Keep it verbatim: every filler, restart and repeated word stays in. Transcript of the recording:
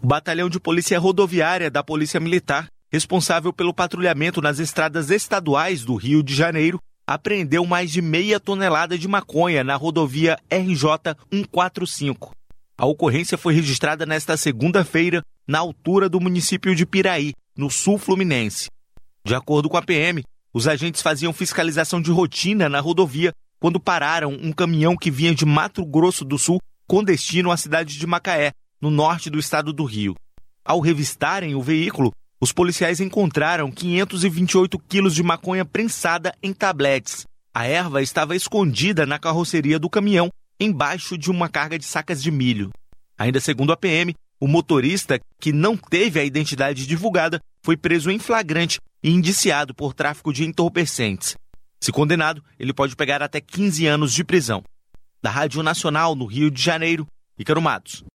O Batalhão de Polícia Rodoviária da Polícia Militar, responsável pelo patrulhamento nas estradas estaduais do Rio de Janeiro, apreendeu mais de meia tonelada de maconha na rodovia R J cento e quarenta e cinco. A ocorrência foi registrada nesta segunda-feira, na altura do município de Piraí, no sul fluminense. De acordo com a P M, os agentes faziam fiscalização de rotina na rodovia quando pararam um caminhão que vinha de Mato Grosso do Sul com destino à cidade de Macaé, no norte do estado do Rio. Ao revistarem o veículo, os policiais encontraram quinhentos e vinte e oito quilos de maconha prensada em tabletes. A erva estava escondida na carroceria do caminhão, embaixo de uma carga de sacas de milho. Ainda segundo a P M, o motorista, que não teve a identidade divulgada, foi preso em flagrante e indiciado por tráfico de entorpecentes. Se condenado, ele pode pegar até quinze anos de prisão. Da Rádio Nacional, no Rio de Janeiro, Ícaro Matos.